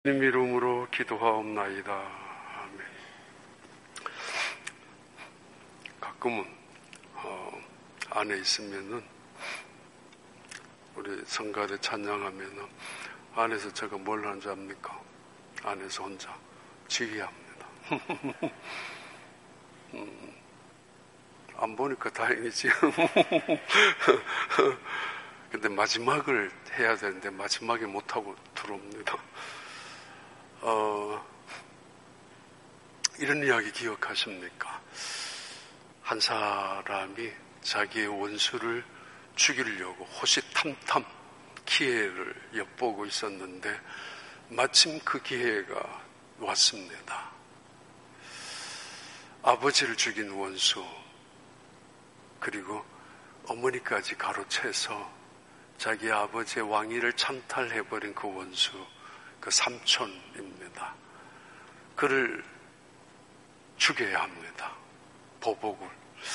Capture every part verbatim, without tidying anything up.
주님 이름으로 기도하옵나이다. 아멘. 가끔은 어, 안에 있으면은 우리 성가대 찬양하면은 안에서 제가 뭘 하는지 압니까? 안에서 혼자 지휘합니다. 음, 안 보니까 다행이지. 근데 마지막을 해야 되는데 마지막에 못하고 들어옵니다. 어, 이런 이야기 기억하십니까? 한 사람이 자기의 원수를 죽이려고 호시탐탐 기회를 엿보고 있었는데 마침 그 기회가 왔습니다. 아버지를 죽인 원수, 그리고 어머니까지 가로채서 자기 아버지의 왕위를 찬탈해버린 그 원수, 그 삼촌입니다. 그를 죽여야 합니다. 보복을.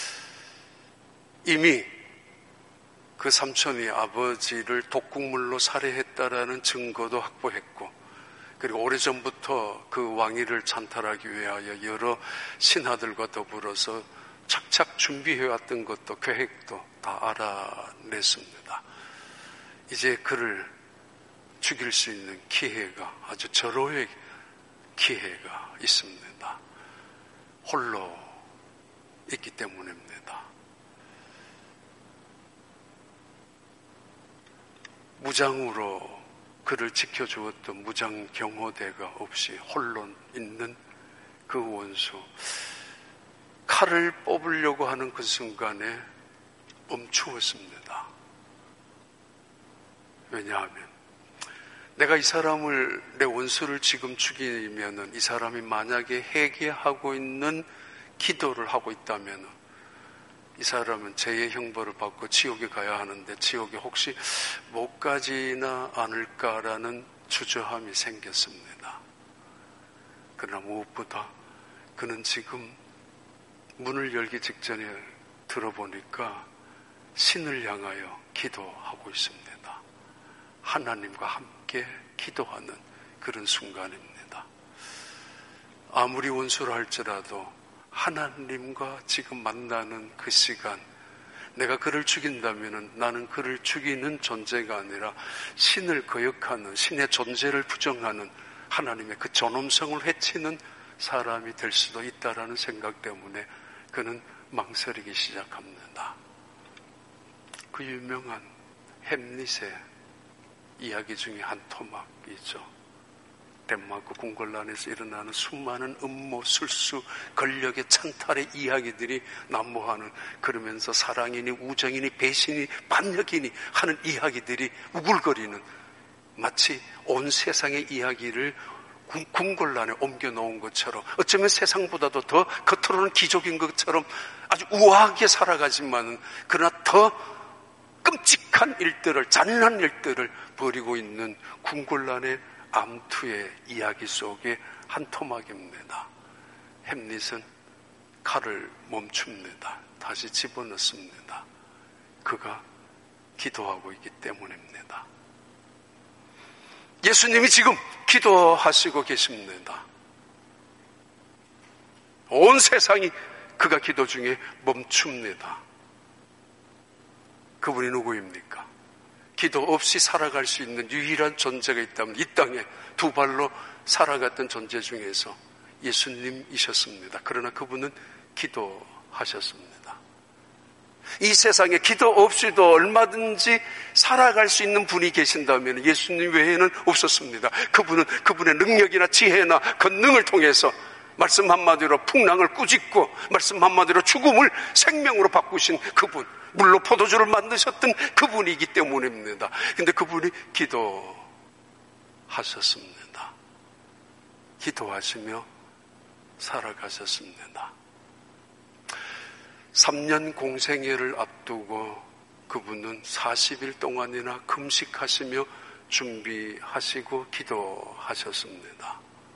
이미 그 삼촌이 아버지를 독국물로 살해했다라는 증거도 확보했고, 그리고 오래전부터 그 왕위를 찬탈하기 위하여 여러 신하들과 더불어서 착착 준비해왔던 것도, 계획도 다 알아냈습니다. 이제 그를 죽일 수 있는 기회가, 아주 절호의 기회가 있습니다. 홀로 있기 때문입니다. 무장으로 그를 지켜주었던 무장 경호대가 없이 홀로 있는 그 원수, 칼을 뽑으려고 하는 그 순간에 멈추었습니다. 왜냐하면 내가 이 사람을, 내 원수를 지금 죽이면은 이 사람이 만약에 회개하고 있는 기도를 하고 있다면 이 사람은 죄의 형벌을 받고 지옥에 가야 하는데 지옥에 혹시 못 가지나 않을까라는 주저함이 생겼습니다. 그러나 무엇보다 그는 지금 문을 열기 직전에 들어보니까 신을 향하여 기도하고 있습니다. 하나님과 함께 기도하는 그런 순간입니다. 아무리 원수를 할지라도 하나님과 지금 만나는 그 시간, 내가 그를 죽인다면 나는 그를 죽이는 존재가 아니라 신을 거역하는, 신의 존재를 부정하는 하나님의 그 존엄성을 해치는 사람이 될 수도 있다라는 생각 때문에 그는 망설이기 시작합니다. 그 유명한 햄릿의 이야기 중에 한 토막이죠. 덴마크 궁궐란에서 일어나는 수많은 음모, 술수, 권력의 찬탈의 이야기들이 난무하는, 그러면서 사랑이니 우정이니 배신이 반역이니 하는 이야기들이 우글거리는, 마치 온 세상의 이야기를 궁궐란에 옮겨놓은 것처럼, 어쩌면 세상보다도 더 겉으로는 기족인 것처럼 아주 우아하게 살아가지만 그러나 더 끔찍한 일들을, 잔인한 일들을 벌이고 있는 궁궐란의 암투의 이야기 속의 한 토막입니다. 햄릿은 칼을 멈춥니다. 다시 집어넣습니다. 그가 기도하고 있기 때문입니다. 예수님이 지금 기도하시고 계십니다. 온 세상이 그가 기도 중에 멈춥니다. 그분이 누구입니까? 기도 없이 살아갈 수 있는 유일한 존재가 있다면 이 땅에 두 발로 살아갔던 존재 중에서 예수님이셨습니다. 그러나 그분은 기도하셨습니다. 이 세상에 기도 없이도 얼마든지 살아갈 수 있는 분이 계신다면 예수님 외에는 없었습니다. 그분은 그분의 능력이나 지혜나 권능을 통해서 말씀 한마디로 풍랑을 꾸짖고 말씀 한마디로 죽음을 생명으로 바꾸신 그분, 물로 포도주를 만드셨던 그분이기 때문입니다. 그런데 그분이 기도하셨습니다. 기도하시며 살아가셨습니다. 삼 년 공생애를 앞두고 그분은 사십 일 동안이나 금식하시며 준비하시고 기도하셨습니다.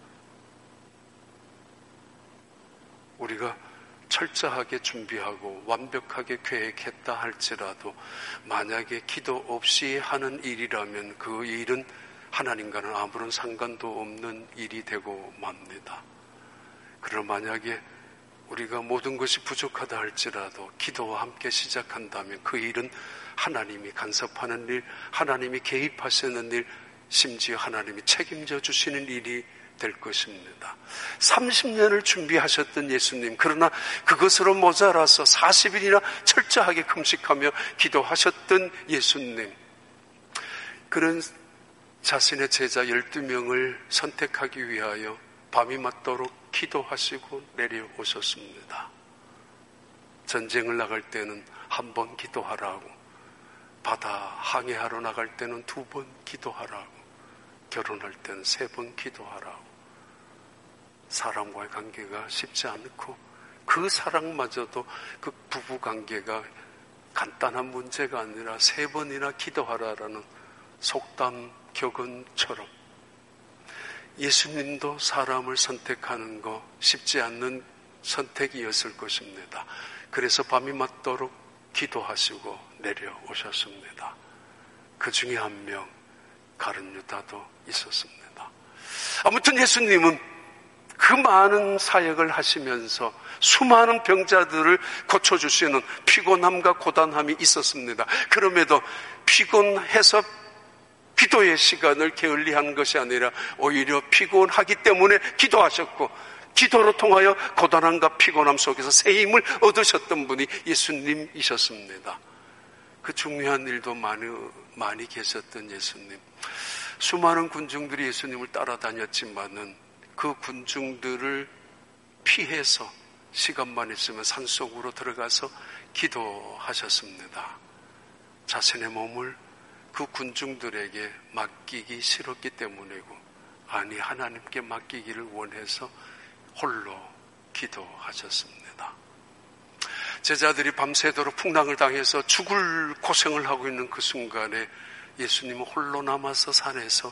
우리가 철저하게 준비하고 완벽하게 계획했다 할지라도 만약에 기도 없이 하는 일이라면 그 일은 하나님과는 아무런 상관도 없는 일이 되고 맙니다. 그러나 만약에 우리가 모든 것이 부족하다 할지라도 기도와 함께 시작한다면 그 일은 하나님이 간섭하는 일, 하나님이 개입하시는 일, 심지어 하나님이 책임져 주시는 일이 될 것입니다. 삼십 년을 준비하셨던 예수님, 그러나 그것으로 모자라서 사십 일이나 철저하게 금식하며 기도하셨던 예수님, 그런 자신의 제자 열두 명을 선택하기 위하여 밤이 맞도록 기도하시고 내려오셨습니다. 전쟁을 나갈 때는 한 번 기도하라고, 바다 항해하러 나갈 때는 두 번 기도하라고, 결혼할 때는 세 번 기도하라고. 사람과의 관계가 쉽지 않고 그 사랑마저도 그 부부 관계가 간단한 문제가 아니라 세 번이나 기도하라라는 속담 격언처럼 예수님도 사람을 선택하는 거 쉽지 않는 선택이었을 것입니다. 그래서 밤이 맞도록 기도하시고 내려오셨습니다. 그 중에 한 명 가룟 유다도 있었습니다. 아무튼 예수님은 그 많은 사역을 하시면서 수많은 병자들을 고쳐주시는 피곤함과 고단함이 있었습니다. 그럼에도 피곤해서 기도의 시간을 게을리한 것이 아니라 오히려 피곤하기 때문에 기도하셨고, 기도로 통하여 고단함과 피곤함 속에서 새 힘을 얻으셨던 분이 예수님이셨습니다. 그 중요한 일도 많이, 많이 계셨던 예수님. 수많은 군중들이 예수님을 따라다녔지만은 그 군중들을 피해서 시간만 있으면 산속으로 들어가서 기도하셨습니다. 자신의 몸을 그 군중들에게 맡기기 싫었기 때문이고, 아니 하나님께 맡기기를 원해서 홀로 기도하셨습니다. 제자들이 밤새도록 풍랑을 당해서 죽을 고생을 하고 있는 그 순간에 예수님은 홀로 남아서 산에서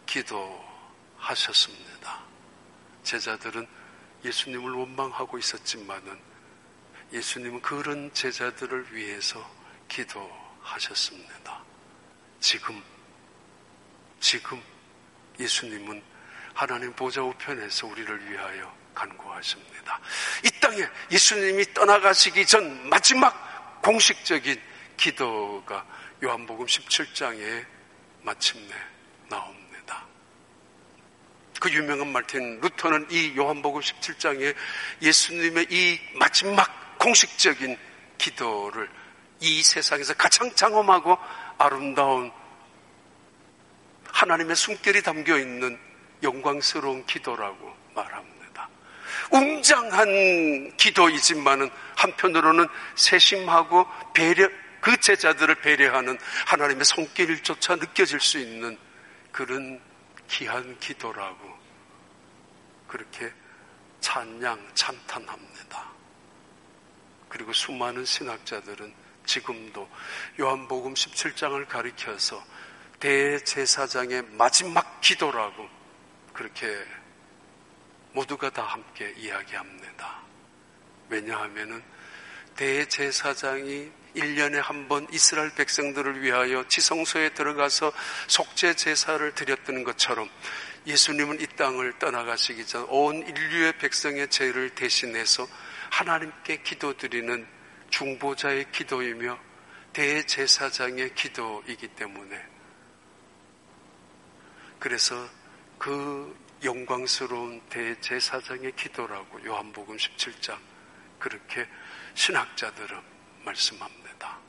기도하셨습니다. 제자들은 예수님을 원망하고 있었지만은 예수님은 그런 제자들을 위해서 기도하셨습니다. 지금, 지금 예수님은 하나님 보좌 우편에서 우리를 위하여 간구하십니다. 이 땅에 예수님이 떠나가시기 전 마지막 공식적인 기도가 요한복음 십칠 장에 마침내 나옵니다. 그 유명한 말틴 루터는 이 요한복음 십칠 장에 예수님의 이 마지막 공식적인 기도를 이 세상에서 가장 장엄하고 아름다운 하나님의 숨결이 담겨있는 영광스러운 기도라고 말합니다. 웅장한 기도이지만은 한편으로는 세심하고 배려, 그 제자들을 배려하는 하나님의 손길조차 느껴질 수 있는 그런 귀한 기도라고 그렇게 찬양, 찬탄합니다. 그리고 수많은 신학자들은 지금도 요한복음 십칠 장을 가리켜서 대제사장의 마지막 기도라고 그렇게 모두가 다 함께 이야기합니다. 왜냐하면은 대제사장이 일 년에 한 번 이스라엘 백성들을 위하여 지성소에 들어가서 속죄 제사를 드렸던 것처럼 예수님은 이 땅을 떠나가시기 전 온 인류의 백성의 죄를 대신해서 하나님께 기도드리는 중보자의 기도이며 대제사장의 기도이기 때문에, 그래서 그 영광스러운 대제사장의 기도라고 요한복음 십칠 장 그렇게 신학자들은 말씀합니다.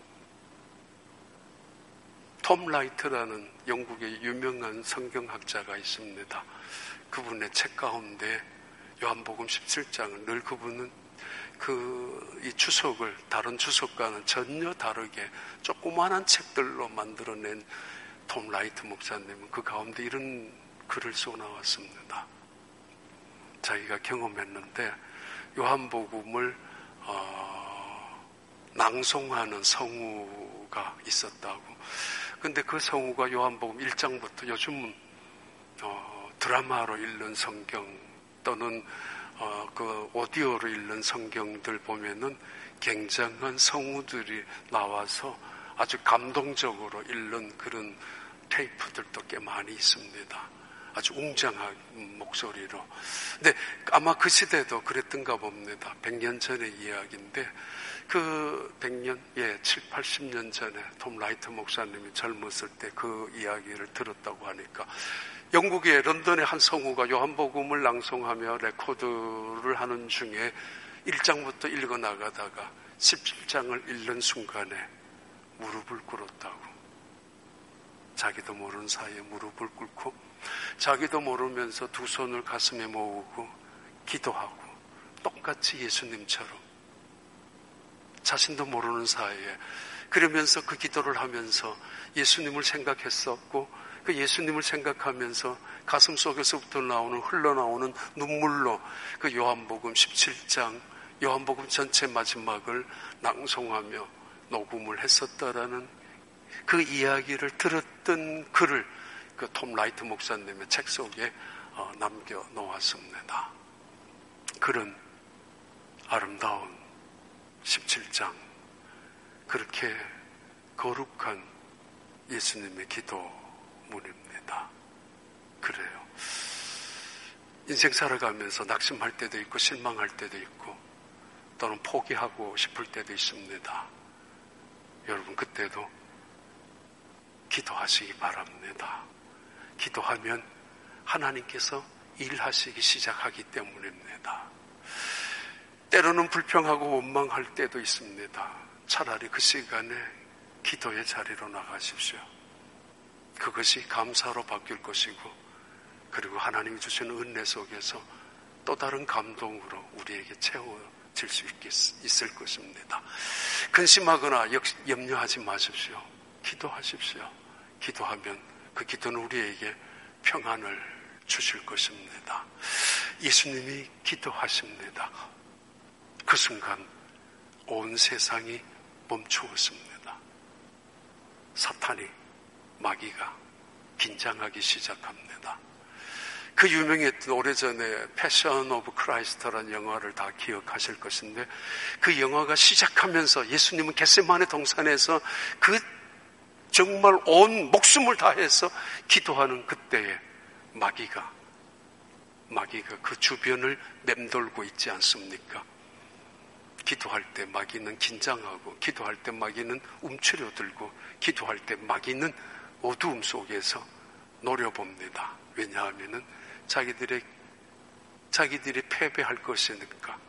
톰 라이트라는 영국의 유명한 성경학자가 있습니다. 그분의 책 가운데 요한복음 십칠 장은 늘 그분은 그 이 주석을 다른 주석과는 전혀 다르게 조그마한 책들로 만들어낸 톰 라이트 목사님은 그 가운데 이런 글을 써 나왔습니다. 자기가 경험했는데 요한복음을 어, 낭송하는 성우가 있었다고. 근데 그 성우가 요한복음 일 장부터 요즘 어, 드라마로 읽는 성경 또는 어, 그 오디오로 읽는 성경들 보면은 굉장한 성우들이 나와서 아주 감동적으로 읽는 그런 테이프들도 꽤 많이 있습니다. 아주 웅장한 목소리로. 근데 아마 그 시대도 그랬던가 봅니다. 백 년 전의 이야기인데 그 백 년, 예, 칠, 팔십 년 전에 톰 라이트 목사님이 젊었을 때 그 이야기를 들었다고 하니까 영국의 런던의 한 성우가 요한복음을 낭송하며 레코드를 하는 중에 일 장부터 읽어나가다가 십칠 장을 읽는 순간에 무릎을 꿇었다고. 자기도 모르는 사이에 무릎을 꿇고 자기도 모르면서 두 손을 가슴에 모으고 기도하고 똑같이 예수님처럼 자신도 모르는 사이에 그러면서 그 기도를 하면서 예수님을 생각했었고 그 예수님을 생각하면서 가슴 속에서부터 나오는 흘러나오는 눈물로 그 요한복음 십칠 장 요한복음 전체 마지막을 낭송하며 녹음을 했었다라는 그 이야기를 들었던 글을 그 톰 라이트 목사님의 책 속에 어, 남겨놓았습니다. 글은 아름다운 십칠 장, 그렇게 거룩한 예수님의 기도문입니다. 그래요. 인생 살아가면서 낙심할 때도 있고 실망할 때도 있고 또는 포기하고 싶을 때도 있습니다. 여러분 그때도 기도하시기 바랍니다. 기도하면 하나님께서 일하시기 시작하기 때문입니다. 때로는 불평하고 원망할 때도 있습니다. 차라리 그 시간에 기도의 자리로 나가십시오. 그것이 감사로 바뀔 것이고 그리고 하나님이 주시는 은혜 속에서 또 다른 감동으로 우리에게 채워질 수 있겠, 있을 것입니다. 근심하거나 염려하지 마십시오. 기도하십시오. 기도하면 그 기도는 우리에게 평안을 주실 것입니다. 예수님이 기도하십니다. 그 순간 온 세상이 멈추었습니다. 사탄이, 마귀가 긴장하기 시작합니다. 그 유명했던 오래전에 패션 오브 크라이스트라는 영화를 다 기억하실 것인데 그 영화가 시작하면서 예수님은 겟세마네 동산에서 그 정말 온 목숨을 다해서 기도하는 그때에 마귀가 마귀가 그 주변을 맴돌고 있지 않습니까? 기도할 때 마귀는 긴장하고 기도할 때 마귀는 움츠려들고 기도할 때 마귀는 어두움 속에서 노려봅니다. 왜냐하면은 자기들의 자기들이 패배할 것이니까.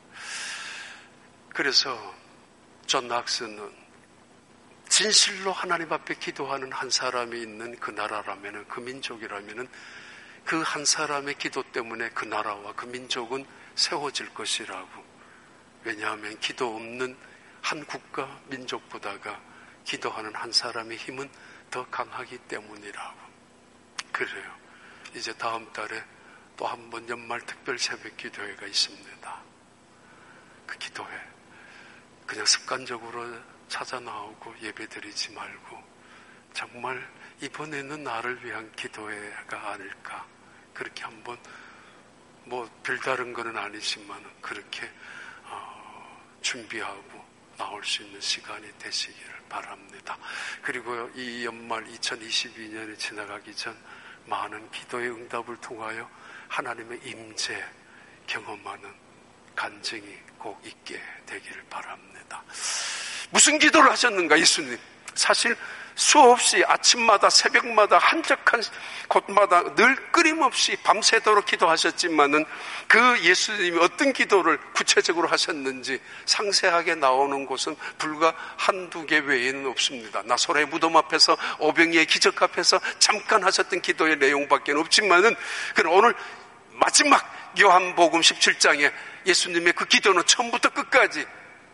그래서 존 낙스는 진실로 하나님 앞에 기도하는 한 사람이 있는 그 나라라면은 그 민족이라면은 그 한 사람의 기도 때문에 그 나라와 그 민족은 세워질 것이라고. 왜냐하면 기도 없는 한 국가 민족보다가 기도하는 한 사람의 힘은 더 강하기 때문이라고. 그래요. 이제 다음 달에 또 한 번 연말 특별 새벽 기도회가 있습니다. 그 기도회 그냥 습관적으로 찾아 나오고 예배 드리지 말고 정말 이번에는 나를 위한 기도회가 아닐까. 그렇게 한번 뭐 별다른 건 아니지만 그렇게 어, 준비하고 나올 수 있는 시간이 되시기를 바랍니다. 그리고 이 연말 이천이십이 년이 지나가기 전 많은 기도의 응답을 통하여 하나님의 임재 경험하는 간증이 꼭 있게 되기를 바랍니다. 무슨 기도를 하셨는가 예수님? 사실 수없이 아침마다 새벽마다 한적한 곳마다 늘 끊임없이 밤새도록 기도하셨지만은 그 예수님이 어떤 기도를 구체적으로 하셨는지 상세하게 나오는 곳은 불과 한두 개 외에는 없습니다. 나사로의 무덤 앞에서 오병이의 기적 앞에서 잠깐 하셨던 기도의 내용밖에 없지만은 그럼 오늘 마지막 요한복음 십칠 장에 예수님의 그 기도는 처음부터 끝까지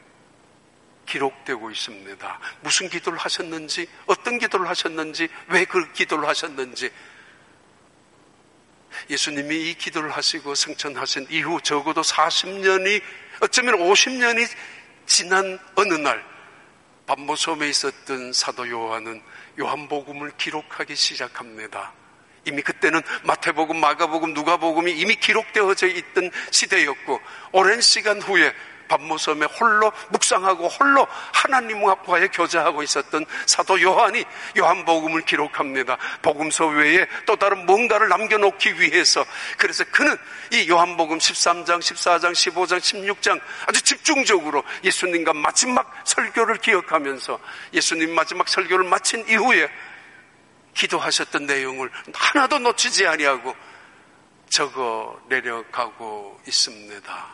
기록되고 있습니다. 무슨 기도를 하셨는지, 어떤 기도를 하셨는지, 왜 그 기도를 하셨는지. 예수님이 이 기도를 하시고 승천하신 이후 적어도 사십 년이, 어쩌면 오십 년이 지난 어느 날 밤모섬에 있었던 사도 요한은 요한복음을 기록하기 시작합니다. 이미 그때는 마태복음, 마가복음, 누가복음이 이미 기록되어져 있던 시대였고 오랜 시간 후에 밤모섬에 홀로 묵상하고 홀로 하나님과의 교제하고 있었던 사도 요한이 요한복음을 기록합니다. 복음서 외에 또 다른 뭔가를 남겨놓기 위해서. 그래서 그는 이 요한복음 십삼 장, 십사 장, 십오 장, 십육 장 아주 집중적으로 예수님과 마지막 설교를 기억하면서 예수님 마지막 설교를 마친 이후에 기도하셨던 내용을 하나도 놓치지 아니하고 적어 내려가고 있습니다.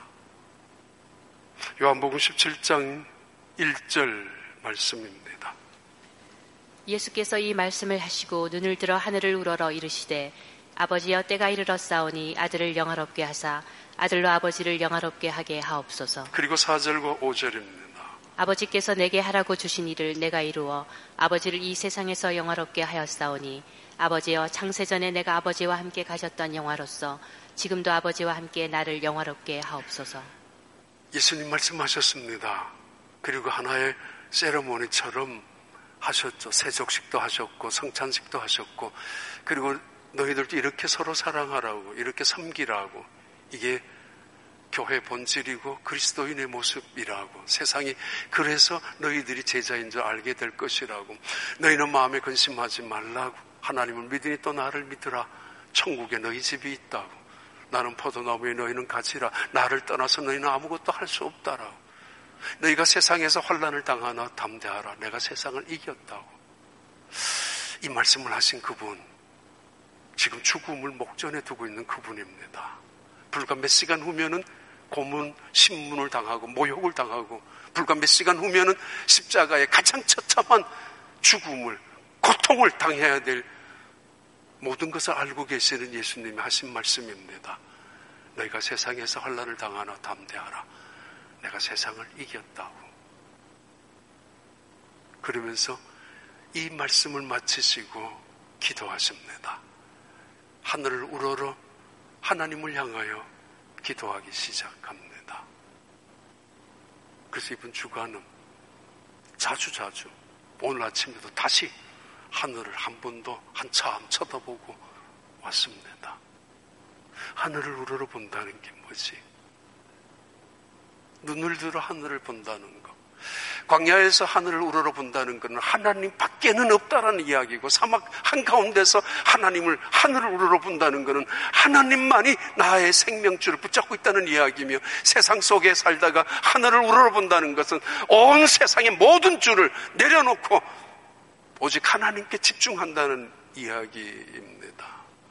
요한복음 십칠 장 일 절 말씀입니다. 예수께서 이 말씀을 하시고 눈을 들어 하늘을 우러러 이르시되 아버지여 때가 이르렀사오니 아들을 영화롭게 하사 아들로 아버지를 영화롭게 하게 하옵소서. 그리고 사 절과 오 절입니다. 아버지께서 내게 하라고 주신 일을 내가 이루어 아버지를 이 세상에서 영화롭게 하였사오니 아버지여 창세전에 내가 아버지와 함께 가졌던 영화로서 지금도 아버지와 함께 나를 영화롭게 하옵소서. 예수님 말씀하셨습니다. 그리고 하나의 세레모니처럼 하셨죠. 세족식도 하셨고 성찬식도 하셨고 그리고 너희들도 이렇게 서로 사랑하라고 이렇게 섬기라고 이게 교회 본질이고 그리스도인의 모습이라고 세상이 그래서 너희들이 제자인 줄 알게 될 것이라고 너희는 마음에 근심하지 말라고 하나님을 믿으니 또 나를 믿으라 천국에 너희 집이 있다고 나는 포도나무에 너희는 가지라 나를 떠나서 너희는 아무것도 할 수 없다라고 너희가 세상에서 환난을 당하나 담대하라 내가 세상을 이겼다고 이 말씀을 하신 그분 지금 죽음을 목전에 두고 있는 그분입니다. 불과 몇 시간 후면은 고문, 신문을 당하고 모욕을 당하고 불과 몇 시간 후면은 십자가의 가장 처참한 죽음을 고통을 당해야 될 모든 것을 알고 계시는 예수님이 하신 말씀입니다. 너희가 세상에서 환난을 당하나 담대하라. 내가 세상을 이겼다고. 그러면서 이 말씀을 마치시고 기도하십니다. 하늘을 우러러 하나님을 향하여 기도하기 시작합니다. 그래서 이번 주간은 자주자주 오늘 아침에도 다시 하늘을 한 번 더 한참 쳐다보고 왔습니다. 하늘을 우러러 본다는 게 뭐지? 눈을 들어 하늘을 본다는 것. 광야에서 하늘을 우러러 본다는 것은 하나님 밖에는 없다라는 이야기고 사막 한가운데서 하나님을 하늘을 우러러 본다는 것은 하나님만이 나의 생명줄을 붙잡고 있다는 이야기며 세상 속에 살다가 하늘을 우러러 본다는 것은 온 세상의 모든 줄을 내려놓고 오직 하나님께 집중한다는 이야기입니다.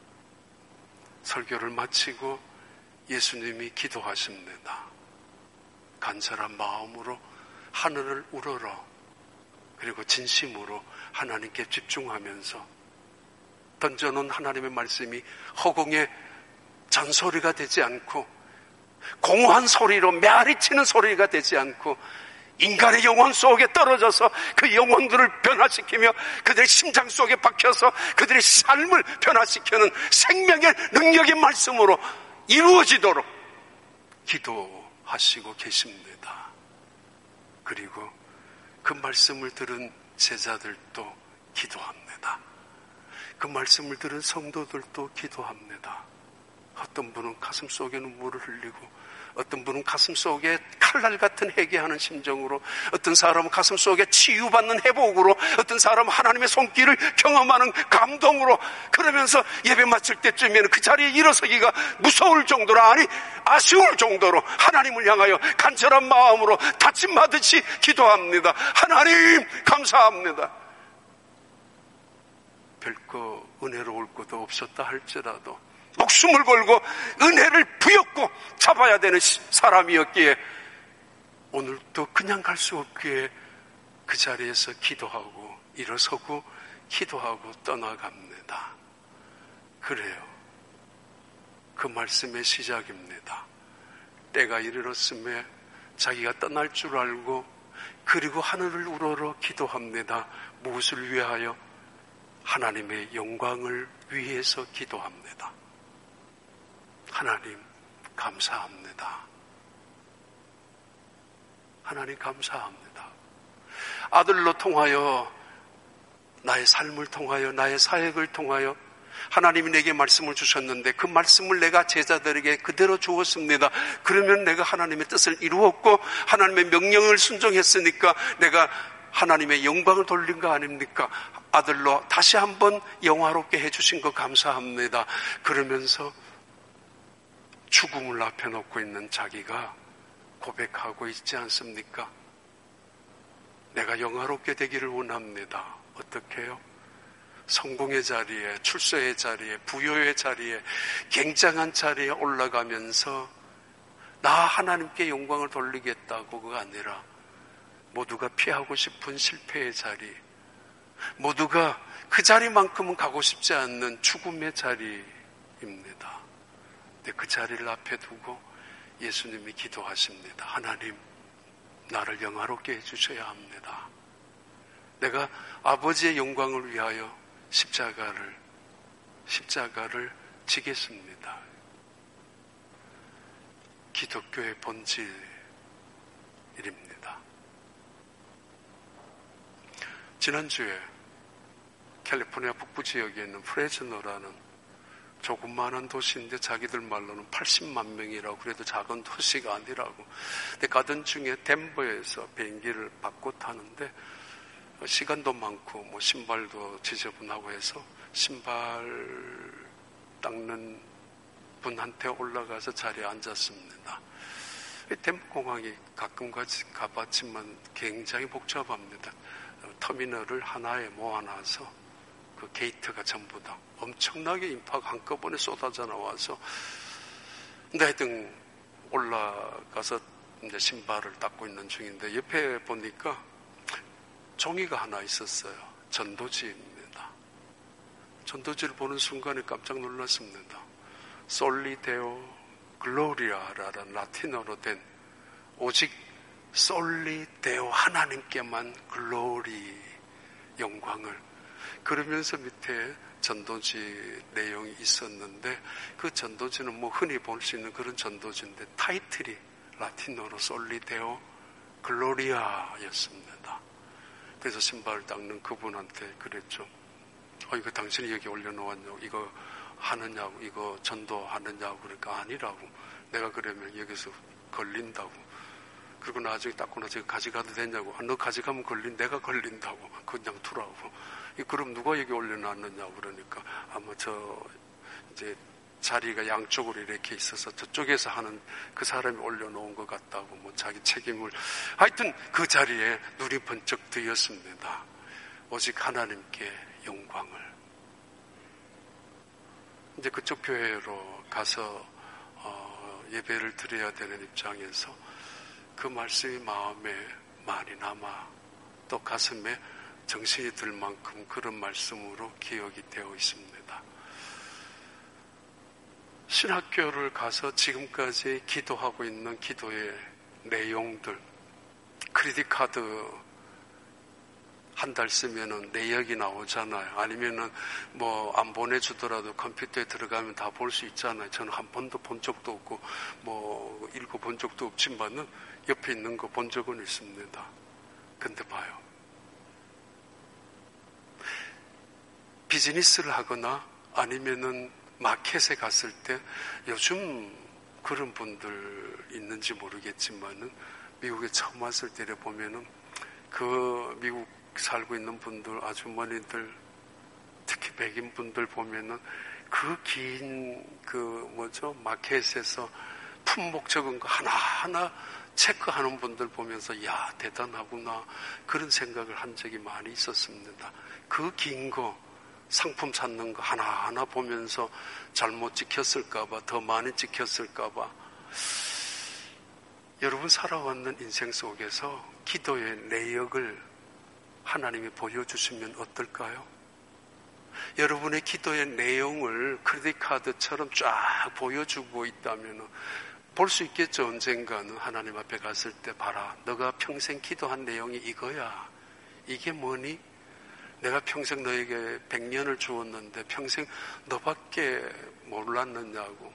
설교를 마치고 예수님이 기도하십니다. 간절한 마음으로 하늘을 우러러 그리고 진심으로 하나님께 집중하면서 던져놓은 하나님의 말씀이 허공의 잔소리가 되지 않고 공허한 소리로 메아리치는 소리가 되지 않고 인간의 영혼 속에 떨어져서 그 영혼들을 변화시키며 그들의 심장 속에 박혀서 그들의 삶을 변화시키는 생명의 능력의 말씀으로 이루어지도록 기도하시고 계십니다. 그리고 그 말씀을 들은 제자들도 기도합니다. 그 말씀을 들은 성도들도 기도합니다. 어떤 분은 가슴 속에 눈물을 흘리고 어떤 분은 가슴 속에 칼날 같은 회개하는 심정으로 어떤 사람은 가슴 속에 치유받는 회복으로 어떤 사람은 하나님의 손길을 경험하는 감동으로 그러면서 예배 마칠 때쯤에는 그 자리에 일어서기가 무서울 정도로 아니 아쉬울 정도로 하나님을 향하여 간절한 마음으로 다짐하듯이 기도합니다. 하나님 감사합니다. 별거 은혜로울 것도 없었다 할지라도 목숨을 걸고 은혜를 부였고 잡아야 되는 사람이었기에 오늘도 그냥 갈 수 없기에 그 자리에서 기도하고 일어서고 기도하고 떠나갑니다. 그래요. 그 말씀의 시작입니다. 때가 이르렀음에 자기가 떠날 줄 알고 그리고 하늘을 우러러 기도합니다. 무엇을 위하여? 하나님의 영광을 위해서 기도합니다. 하나님 감사합니다. 하나님 감사합니다. 아들로 통하여 나의 삶을 통하여 나의 사역을 통하여 하나님이 내게 말씀을 주셨는데 그 말씀을 내가 제자들에게 그대로 주었습니다. 그러면 내가 하나님의 뜻을 이루었고 하나님의 명령을 순종했으니까 내가 하나님의 영광을 돌린 거 아닙니까? 아들로 다시 한번 영화롭게 해주신 거 감사합니다. 그러면서 죽음을 앞에 놓고 있는 자기가 고백하고 있지 않습니까? 내가 영화롭게 되기를 원합니다. 어떻게 해요? 성공의 자리에, 출세의 자리에, 부여의 자리에, 굉장한 자리에 올라가면서 나 하나님께 영광을 돌리겠다고가 아니라 모두가 피하고 싶은 실패의 자리, 모두가 그 자리만큼은 가고 싶지 않는 죽음의 자리입니다. 근데 그 자리를 앞에 두고 예수님이 기도하십니다. 하나님, 나를 영화롭게 해주셔야 합니다. 내가 아버지의 영광을 위하여 십자가를, 십자가를 지겠습니다. 기독교의 본질입니다. 지난주에 캘리포니아 북부 지역에 있는 프레즈노라는 조그마한 도시인데 자기들 말로는 팔십만 명이라고 그래도 작은 도시가 아니라고. 근데 가던 중에 덴버에서 비행기를 바꿔 타는데 시간도 많고 뭐 신발도 지저분하고 해서 신발 닦는 분한테 올라가서 자리에 앉았습니다. 덴버 공항이 가끔 가봤지만 굉장히 복잡합니다. 터미널을 하나에 모아놔서 그 게이트가 전부 다 엄청나게 인파가 한꺼번에 쏟아져 나와서 근데 하여튼 올라가서 이제 신발을 닦고 있는 중인데 옆에 보니까 종이가 하나 있었어요. 전도지입니다. 전도지를 보는 순간에 깜짝 놀랐습니다. 솔리 데오 글로리아라는 라틴어로 된 오직 솔리 데오 하나님께만 글로리 영광을, 그러면서 밑에 전도지 내용이 있었는데 그 전도지는 뭐 흔히 볼 수 있는 그런 전도지인데 타이틀이 라틴어로 솔리 데오 글로리아였습니다. 그래서 신발을 닦는 그분한테 그랬죠. 어, 이거 당신이 여기 올려놓았냐고, 이거 하느냐고, 이거 전도하느냐고. 그러니까 아니라고. 내가 그러면 여기서 걸린다고. 그리고 나중에 닦고 나서 가져가도 되냐고. 아, 너 가져가면 걸린, 내가 걸린다고. 그냥 두라고. 그럼 누가 여기 올려놨느냐고. 그러니까 아마 저 이제 자리가 양쪽으로 이렇게 있어서 저쪽에서 하는 그 사람이 올려놓은 것 같다고. 뭐 자기 책임을. 하여튼 그 자리에 눈이 번쩍 뜨였습니다. 오직 하나님께 영광을. 이제 그쪽 교회로 가서 어, 예배를 드려야 되는 입장에서 그 말씀이 마음에 많이 남아 또 가슴에 정신이 들 만큼 그런 말씀으로 기억이 되어 있습니다. 신학교를 가서 지금까지 기도하고 있는 기도의 내용들, 크레딧 카드 한 달 쓰면은 내역이 나오잖아요. 아니면은 뭐 안 보내주더라도 컴퓨터에 들어가면 다 볼 수 있잖아요. 저는 한 번도 본 적도 없고 뭐 읽어본 적도 없지만은 옆에 있는 거 본 적은 있습니다. 근데 봐요. 비즈니스를 하거나 아니면은 마켓에 갔을 때 요즘 그런 분들 있는지 모르겠지만은 미국에 처음 왔을 때 보면은 그 미국 살고 있는 분들, 아주머니들, 특히 백인 분들 보면은 그 긴 그 뭐죠 마켓에서 품목 적은 거 하나하나 체크하는 분들 보면서 야 대단하구나 그런 생각을 한 적이 많이 있었습니다. 그 긴 거 상품 찾는 거 하나하나 보면서 잘못 찍혔을까봐, 더 많이 찍혔을까봐. 여러분 살아왔는 인생 속에서 기도의 내역을 하나님이 보여주시면 어떨까요? 여러분의 기도의 내용을 크레딧 카드처럼 쫙 보여주고 있다면 볼 수 있겠죠. 언젠가는 하나님 앞에 갔을 때 봐라. 너가 평생 기도한 내용이 이거야. 이게 뭐니? 내가 평생 너에게 백 년을 주었는데 평생 너밖에 몰랐느냐고.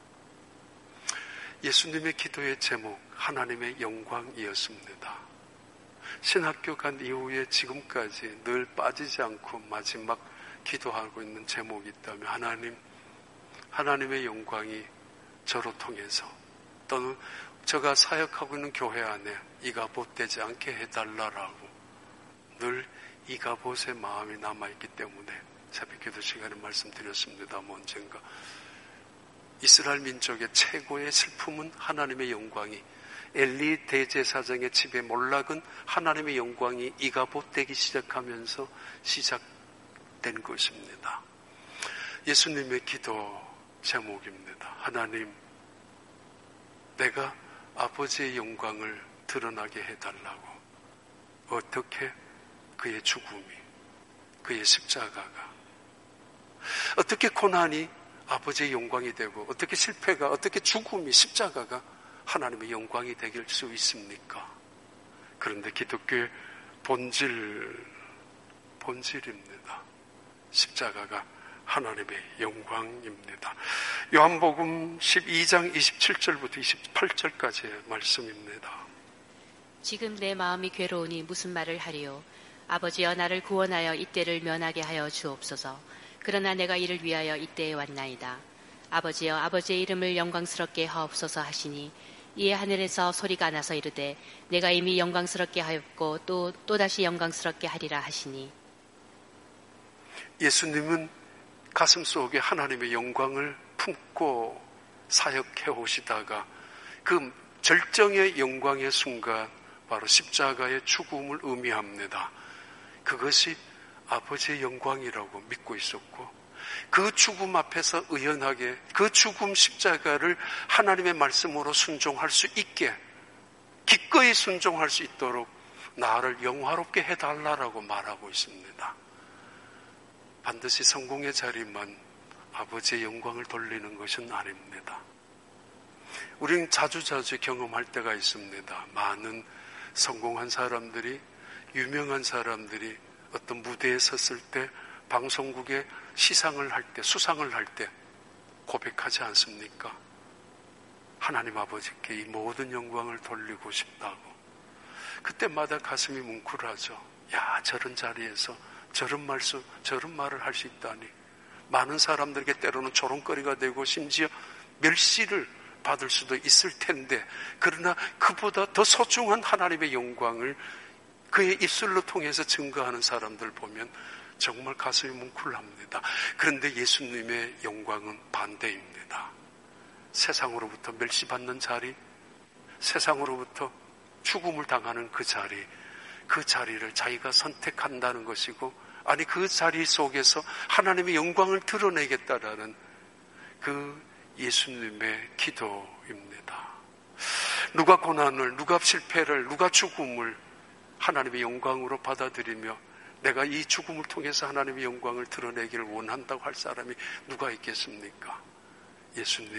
예수님의 기도의 제목 하나님의 영광이었습니다. 신학교 간 이후에 지금까지 늘 빠지지 않고 마지막 기도하고 있는 제목이 있다면 하나님, 하나님의 영광이 저로 통해서 또는 제가 사역하고 있는 교회 안에 이가봇되지 않게 해달라라고 늘 이가봇의 마음이 남아있기 때문에 새벽 기도 시간에 말씀드렸습니다. 언젠가 이스라엘 민족의 최고의 슬픔은 하나님의 영광이 엘리 대제사장의 집에 몰락은 하나님의 영광이 이가봇되기 시작하면서 시작된 것입니다. 예수님의 기도 제목입니다. 하나님, 내가 아버지의 영광을 드러나게 해달라고. 어떻게? 그의 죽음이, 그의 십자가가, 어떻게 고난이 아버지의 영광이 되고 어떻게 실패가, 어떻게 죽음이, 십자가가 하나님의 영광이 되길 수 있습니까? 그런데 기독교의 본질, 본질입니다. 십자가가 하나님의 영광입니다. 요한복음 십이 장 이십칠 절부터 이십팔 절까지의 말씀입니다. 지금 내 마음이 괴로우니 무슨 말을 하리요? 아버지여, 나를 구원하여 이때를 면하게 하여 주옵소서. 그러나 내가 이를 위하여 이때에 왔나이다. 아버지여, 아버지의 이름을 영광스럽게 하옵소서 하시니 이에 하늘에서 소리가 나서 이르되 내가 이미 영광스럽게 하였고 또 또다시 영광스럽게 하리라 하시니. 예수님은 가슴속에 하나님의 영광을 품고 사역해 오시다가 그 절정의 영광의 순간, 바로 십자가의 죽음을 의미합니다. 그것이 아버지의 영광이라고 믿고 있었고, 그 죽음 앞에서 의연하게 그 죽음 십자가를 하나님의 말씀으로 순종할 수 있게, 기꺼이 순종할 수 있도록 나를 영화롭게 해달라고 말하고 있습니다. 반드시 성공의 자리만 아버지의 영광을 돌리는 것은 아닙니다. 우리는 자주자주 경험할 때가 있습니다. 많은 성공한 사람들이, 유명한 사람들이 어떤 무대에 섰을 때, 방송국에 시상을 할 때, 수상을 할 때 고백하지 않습니까? 하나님 아버지께 이 모든 영광을 돌리고 싶다고. 그때마다 가슴이 뭉클하죠. 야, 저런 자리에서 저런 말씀, 저런 말을 할 수 있다니. 많은 사람들에게 때로는 조롱거리가 되고 심지어 멸시를 받을 수도 있을 텐데, 그러나 그보다 더 소중한 하나님의 영광을 그의 입술로 통해서 증거하는 사람들 보면 정말 가슴이 뭉클합니다. 그런데 예수님의 영광은 반대입니다. 세상으로부터 멸시받는 자리, 세상으로부터 죽음을 당하는 그 자리, 그 자리를 자기가 선택한다는 것이고, 아니 그 자리 속에서 하나님의 영광을 드러내겠다라는 그 예수님의 기도입니다. 누가 고난을, 누가 실패를, 누가 죽음을 하나님의 영광으로 받아들이며 내가 이 죽음을 통해서 하나님의 영광을 드러내기를 원한다고 할 사람이 누가 있겠습니까? 예수님,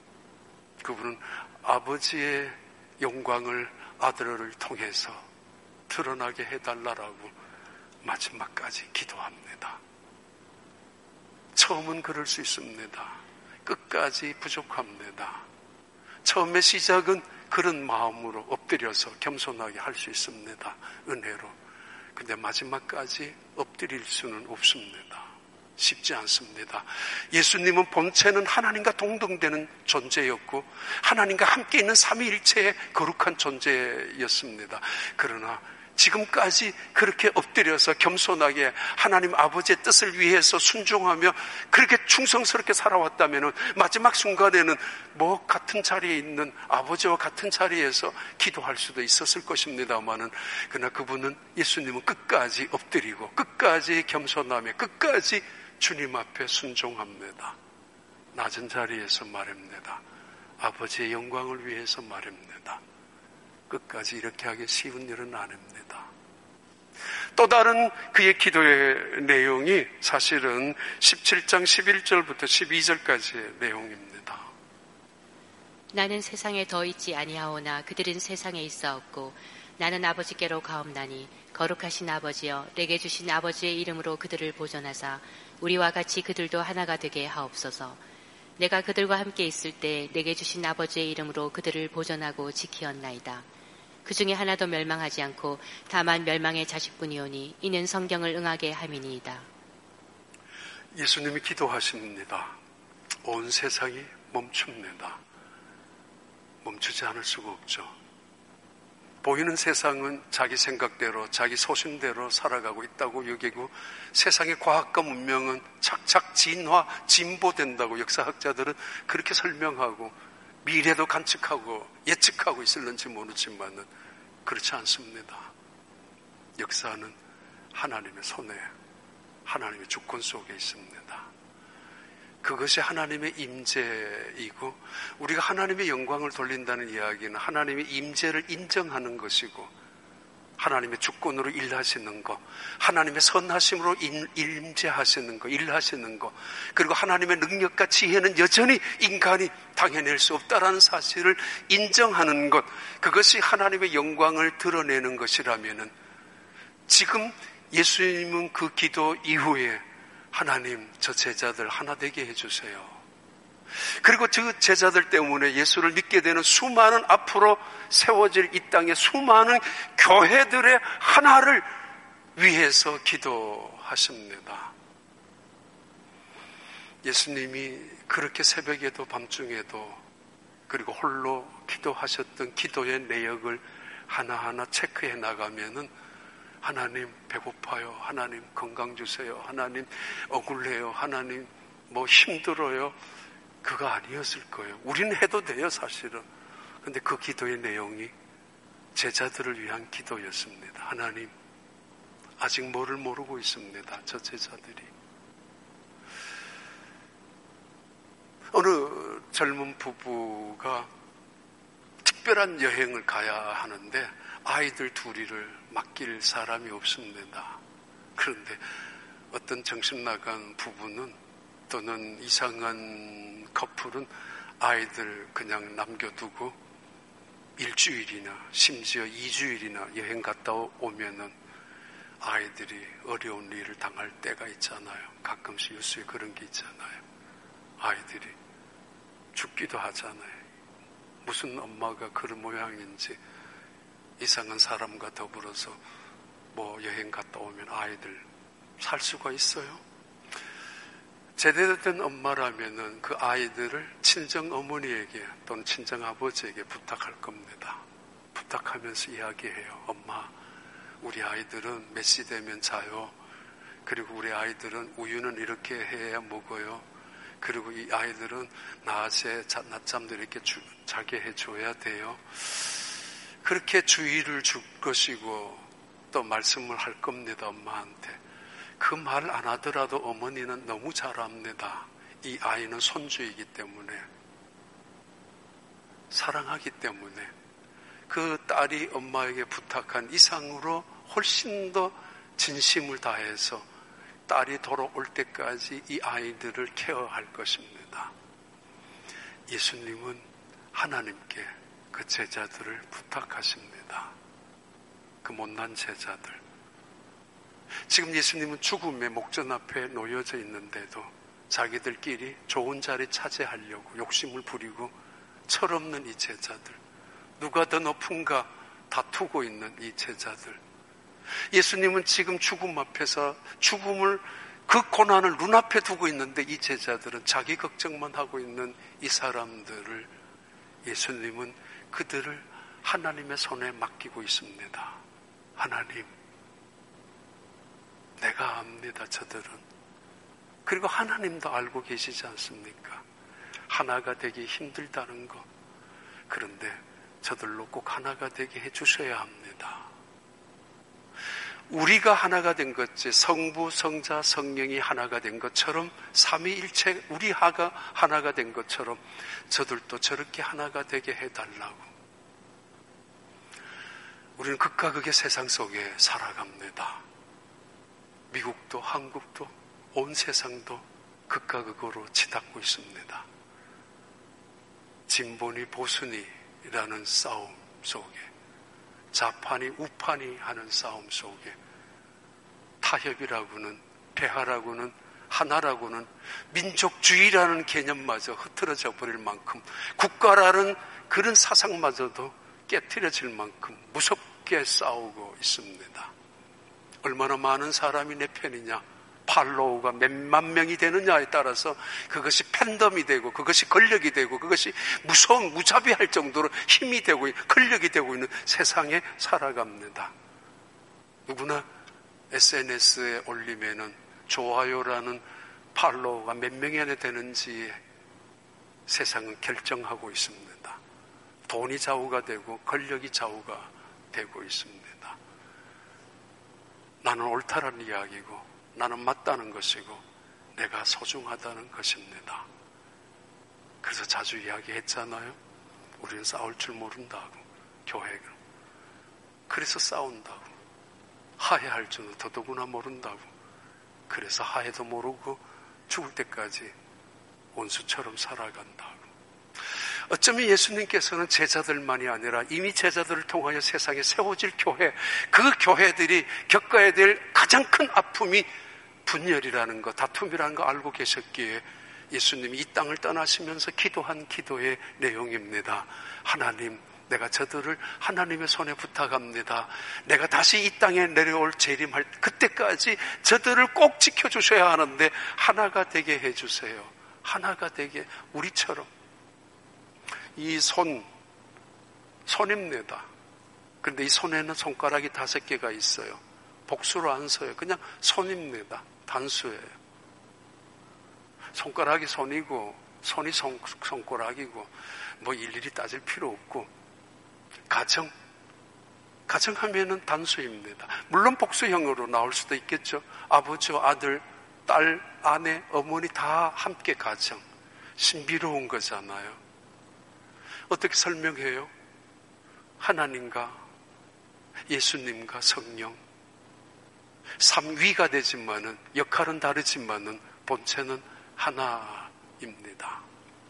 그분은 아버지의 영광을 아들을 통해서 드러나게 해달라고 마지막까지 기도합니다. 처음은 그럴 수 있습니다. 끝까지 부족합니다. 처음의 시작은 그런 마음으로 엎드려서 겸손하게 할 수 있습니다. 은혜로. 근데 마지막까지 엎드릴 수는 없습니다. 쉽지 않습니다. 예수님은 본체는 하나님과 동등되는 존재였고 하나님과 함께 있는 삼위일체의 거룩한 존재였습니다. 그러나 지금까지 그렇게 엎드려서 겸손하게 하나님 아버지의 뜻을 위해서 순종하며 그렇게 충성스럽게 살아왔다면 마지막 순간에는 뭐 같은 자리에 있는 아버지와 같은 자리에서 기도할 수도 있었을 것입니다만은, 그러나 그분은, 예수님은 끝까지 엎드리고 끝까지 겸손하며 끝까지 주님 앞에 순종합니다. 낮은 자리에서 말합니다. 아버지의 영광을 위해서 말합니다. 끝까지 이렇게 하기 쉬운 일은 아닙니다. 또 다른 그의 기도의 내용이 사실은 십칠 장 십일 절부터 십이 절까지의 내용입니다. 나는 세상에 더 있지 아니하오나 그들은 세상에 있사옵고 나는 아버지께로 가옵나니 거룩하신 아버지여, 내게 주신 아버지의 이름으로 그들을 보존하사 우리와 같이 그들도 하나가 되게 하옵소서. 내가 그들과 함께 있을 때 내게 주신 아버지의 이름으로 그들을 보존하고 지키었나이다. 그 중에 하나도 멸망하지 않고 다만 멸망의 자식뿐이오니 이는 성경을 응하게 함이니이다. 예수님이 기도하십니다. 온 세상이 멈춥니다. 멈추지 않을 수가 없죠. 보이는 세상은 자기 생각대로 자기 소신대로 살아가고 있다고 여기고 세상의 과학과 문명은 착착 진화, 진보된다고 역사학자들은 그렇게 설명하고 미래도 관측하고 예측하고 있을는지 모르지만은 그렇지 않습니다. 역사는 하나님의 손에, 하나님의 주권 속에 있습니다. 그것이 하나님의 임재이고 우리가 하나님의 영광을 돌린다는 이야기는 하나님의 임재를 인정하는 것이고 하나님의 주권으로 일하시는 것, 하나님의 선하심으로 임재하시는 것, 일하시는 것, 그리고 하나님의 능력과 지혜는 여전히 인간이 당해낼 수 없다라는 사실을 인정하는 것, 그것이 하나님의 영광을 드러내는 것이라면은 지금 예수님은 그 기도 이후에 하나님, 저 제자들 하나 되게 해주세요. 그리고 그 제자들 때문에 예수를 믿게 되는 수많은 앞으로 세워질 이 땅의 수많은 교회들의 하나를 위해서 기도하십니다. 예수님이 그렇게 새벽에도 밤중에도 그리고 홀로 기도하셨던 기도의 내역을 하나하나 체크해 나가면은 하나님 배고파요, 하나님 건강 주세요, 하나님 억울해요, 하나님 뭐 힘들어요, 그거 아니었을 거예요. 우리는 해도 돼요 사실은. 근데 그 기도의 내용이 제자들을 위한 기도였습니다. 하나님 아직 뭐를 모르고 있습니다, 저 제자들이. 어느 젊은 부부가 특별한 여행을 가야 하는데 아이들 둘이를 맡길 사람이 없습니다. 그런데 어떤 정신나간 부부는 또는 이상한 커플은 아이들 그냥 남겨두고 일주일이나 심지어 이주일이나 여행 갔다 오면은 아이들이 어려운 일을 당할 때가 있잖아요. 가끔씩 뉴스에 그런 게 있잖아요. 아이들이 죽기도 하잖아요. 무슨 엄마가 그런 모양인지 이상한 사람과 더불어서 뭐 여행 갔다 오면 아이들 살 수가 있어요? 제대로 된 엄마라면은 그 아이들을 친정 어머니에게 또는 친정 아버지에게 부탁할 겁니다. 부탁하면서 이야기해요. 엄마, 우리 아이들은 몇 시 되면 자요. 그리고 우리 아이들은 우유는 이렇게 해야 먹어요. 그리고 이 아이들은 낮에 낮잠도 이렇게 주, 자게 해줘야 돼요. 그렇게 주의를 줄 것이고 또 말씀을 할 겁니다. 엄마한테. 그 말 안 하더라도 어머니는 너무 잘 압니다. 이 아이는 손주이기 때문에, 사랑하기 때문에 그 딸이 엄마에게 부탁한 이상으로 훨씬 더 진심을 다해서 딸이 돌아올 때까지 이 아이들을 케어할 것입니다. 예수님은 하나님께 그 제자들을 부탁하십니다. 그 못난 제자들. 지금 예수님은 죽음의 목전 앞에 놓여져 있는데도 자기들끼리 좋은 자리 차지하려고 욕심을 부리고 철없는 이 제자들, 누가 더 높은가 다투고 있는 이 제자들. 예수님은 지금 죽음 앞에서 죽음을, 그 고난을 눈앞에 두고 있는데 이 제자들은 자기 걱정만 하고 있는 이 사람들을 예수님은 그들을 하나님의 손에 맡기고 있습니다. 하나님, 내가 압니다, 저들은. 그리고 하나님도 알고 계시지 않습니까? 하나가 되기 힘들다는 것. 그런데 저들로 꼭 하나가 되게 해주셔야 합니다. 우리가 하나가 된 것이 성부, 성자, 성령이 하나가 된 것처럼, 삼위일체 우리 하가 하나가 된 것처럼 저들도 저렇게 하나가 되게 해달라고. 우리는 극과 극의 세상 속에 살아갑니다. 미국도 한국도 온 세상도 극과 극으로 치닫고 있습니다. 진보니 보수니라는 싸움 속에, 좌판이 우판이 하는 싸움 속에, 타협이라고는, 대화라고는, 하나라고는, 민족주의라는 개념마저 흐트러져 버릴 만큼, 국가라는 그런 사상마저도 깨트려질 만큼 무섭게 싸우고 있습니다. 얼마나 많은 사람이 내 편이냐, 팔로우가 몇만 명이 되느냐에 따라서 그것이 팬덤이 되고 그것이 권력이 되고 그것이 무서운 무자비할 정도로 힘이 되고 권력이 되고 있는 세상에 살아갑니다. 누구나 에스엔에스에 올리면은 좋아요라는 팔로우가 몇 명이나 되는지 세상은 결정하고 있습니다. 돈이 좌우가 되고 권력이 좌우가 되고 있습니다. 나는 옳다는 이야기고 나는 맞다는 것이고 내가 소중하다는 것입니다. 그래서 자주 이야기했잖아요. 우리는 싸울 줄 모른다고, 교회가. 그래서 싸운다고. 화해할 줄은 더더구나 모른다고. 그래서 화해도 모르고 죽을 때까지 원수처럼 살아간다고. 어쩌면 예수님께서는 제자들만이 아니라 이미 제자들을 통하여 세상에 세워질 교회, 그 교회들이 겪어야 될 가장 큰 아픔이 분열이라는 것, 다툼이라는 거 알고 계셨기에 예수님이 이 땅을 떠나시면서 기도한 기도의 내용입니다. 하나님, 내가 저들을 하나님의 손에 부탁합니다. 내가 다시 이 땅에 내려올 재림할 그때까지 저들을 꼭 지켜주셔야 하는데 하나가 되게 해주세요. 하나가 되게, 우리처럼. 이 손, 손입니다. 그런데 이 손에는 손가락이 다섯 개가 있어요. 복수로 안 써요. 그냥 손입니다. 단수예요. 손가락이 손이고 손이 손, 손가락이고 뭐 일일이 따질 필요 없고, 가정, 가정하면은 단수입니다. 물론 복수형으로 나올 수도 있겠죠. 아버지, 아들, 딸, 아내, 어머니 다 함께 가정. 신비로운 거잖아요. 어떻게 설명해요? 하나님과 예수님과 성령, 삼위가 되지만은 역할은 다르지만은 본체는 하나입니다.